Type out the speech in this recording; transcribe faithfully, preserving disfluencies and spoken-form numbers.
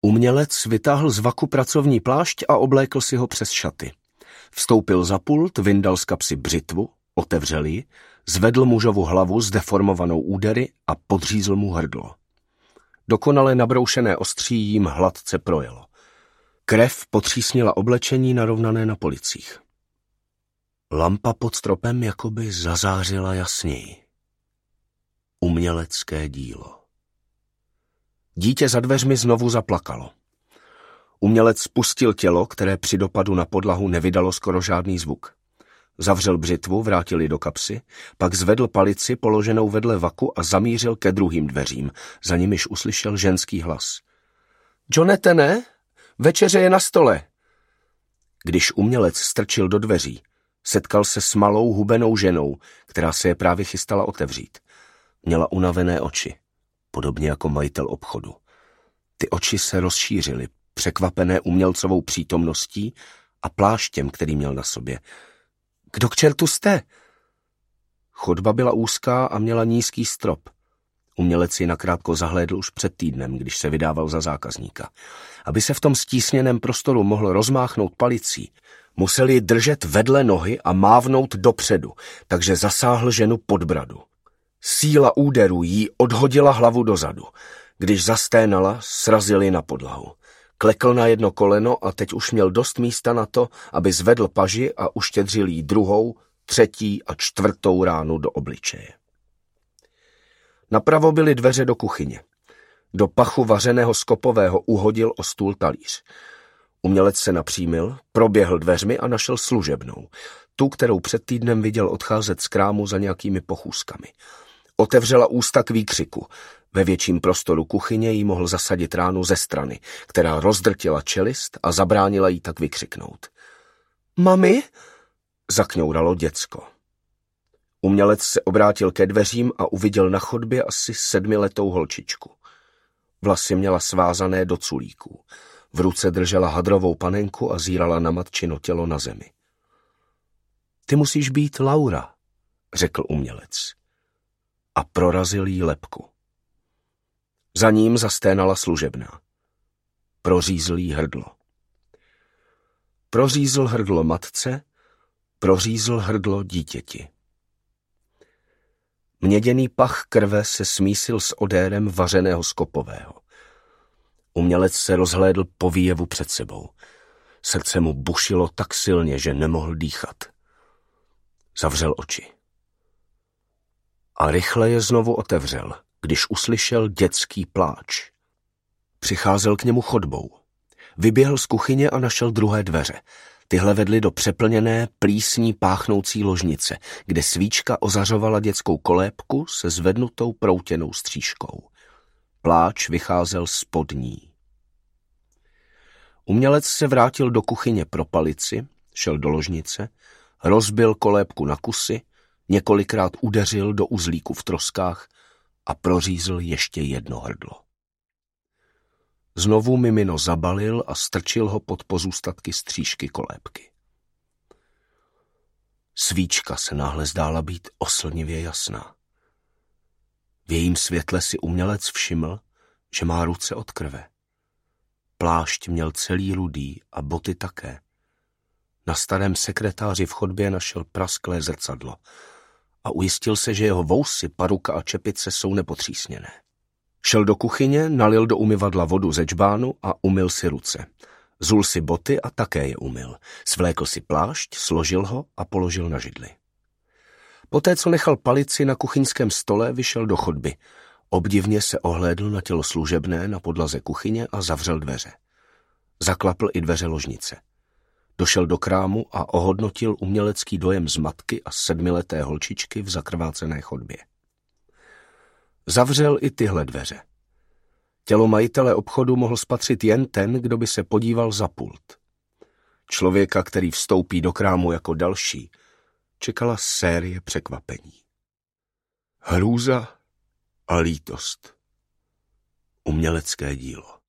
Umělec vytáhl z vaku pracovní plášť a oblékl si ho přes šaty. Vstoupil za pult, vyndal z kapsy břitvu, otevřel ji, zvedl mužovu hlavu s deformovanou údery a podřízl mu hrdlo. Dokonale nabroušené ostří jim hladce projelo. Krev potřísnila oblečení narovnané na policích. Lampa pod stropem jakoby zazářila jasněji. Umělecké dílo. Dítě za dveřmi znovu zaplakalo. Umělec spustil tělo, které při dopadu na podlahu nevydalo skoro žádný zvuk. Zavřel břitvu, vrátil ji do kapsy, pak zvedl palici položenou vedle vaku a zamířil ke druhým dveřím, za nimiž uslyšel ženský hlas. Jonathane, večeře je na stole. Když umělec strčil do dveří, setkal se s malou hubenou ženou, která se je právě chystala otevřít. Měla unavené oči, podobně jako majitel obchodu. Ty oči se rozšířily, překvapené umělcovou přítomností a pláštěm, který měl na sobě. Kdo k čertu jste? Chodba byla úzká a měla nízký strop. Umělec ji nakrátko zahlédl už před týdnem, když se vydával za zákazníka. Aby se v tom stísněném prostoru mohl rozmáchnout palicí, musel ji držet vedle nohy a mávnout dopředu, takže zasáhl ženu pod bradu. Síla úderu jí odhodila hlavu dozadu. Když zasténala, srazil ji na podlahu. Klekl na jedno koleno a teď už měl dost místa na to, aby zvedl paži a uštědřil jí druhou, třetí a čtvrtou ránu do obličeje. Napravo byly dveře do kuchyně. Do pachu vařeného skopového uhodil o stůl talíř. Umělec se napřímil, proběhl dveřmi a našel služebnou, tu, kterou před týdnem viděl odcházet z krámu za nějakými pochůzkami. Otevřela ústa k výkřiku. Ve větším prostoru kuchyně jí mohl zasadit ránu ze strany, která rozdrtila čelist a zabránila jí tak vykřiknout. Mami? Zakňouralo děcko. Umělec se obrátil ke dveřím a uviděl na chodbě asi sedmiletou holčičku. Vlasy měla svázané do culíků. V ruce držela hadrovou panenku a zírala na matčino tělo na zemi. Ty musíš být Laura, řekl umělec. A prorazil jí lebku. Za ním zasténala služebná. Prořízl jí hrdlo. Prořízl hrdlo matce, prořízl hrdlo dítěti. Měděný pach krve se smísil s odérem vařeného skopového. Umělec se rozhlédl po výjevu před sebou. Srdce mu bušilo tak silně, že nemohl dýchat. Zavřel oči. A rychle je znovu otevřel, když uslyšel dětský pláč. Přicházel k němu chodbou. Vyběhl z kuchyně a našel druhé dveře. Tyhle vedly do přeplněné, plísní páchnoucí ložnice, kde svíčka ozařovala dětskou kolébku se zvednutou proutěnou střížkou. Pláč vycházel spod ní. Umělec se vrátil do kuchyně pro palici, šel do ložnice, rozbil kolébku na kusy, několikrát udeřil do uzlíku v troskách a prořízl ještě jedno hrdlo. Znovu mimino zabalil a strčil ho pod pozůstatky střížky kolébky. Svíčka se náhle zdála být oslnivě jasná. V jejím světle si umělec všiml, že má ruce od krve. Plášť měl celý rudý a boty také. Na starém sekretáři v chodbě našel prasklé zrcadlo a ujistil se, že jeho vousy, paruka a čepice jsou nepotřísněné. Šel do kuchyně, nalil do umyvadla vodu ze džbánu a umyl si ruce. Zul si boty a také je umyl. Svlékl si plášť, složil ho a položil na židli. Poté, co nechal palici na kuchyňském stole, vyšel do chodby. Obdivně se ohlédl na tělo služebné na podlaze kuchyně a zavřel dveře. Zaklapl i dveře ložnice. Došel do krámu a ohodnotil umělecký dojem z matky a sedmileté holčičky v zakrvácené chodbě. Zavřel i tyhle dveře. Tělo majitele obchodu mohl spatřit jen ten, kdo by se podíval za pult. Člověka, který vstoupí do krámu jako další, čekala série překvapení. Hrůza a lítost. Umělecké dílo.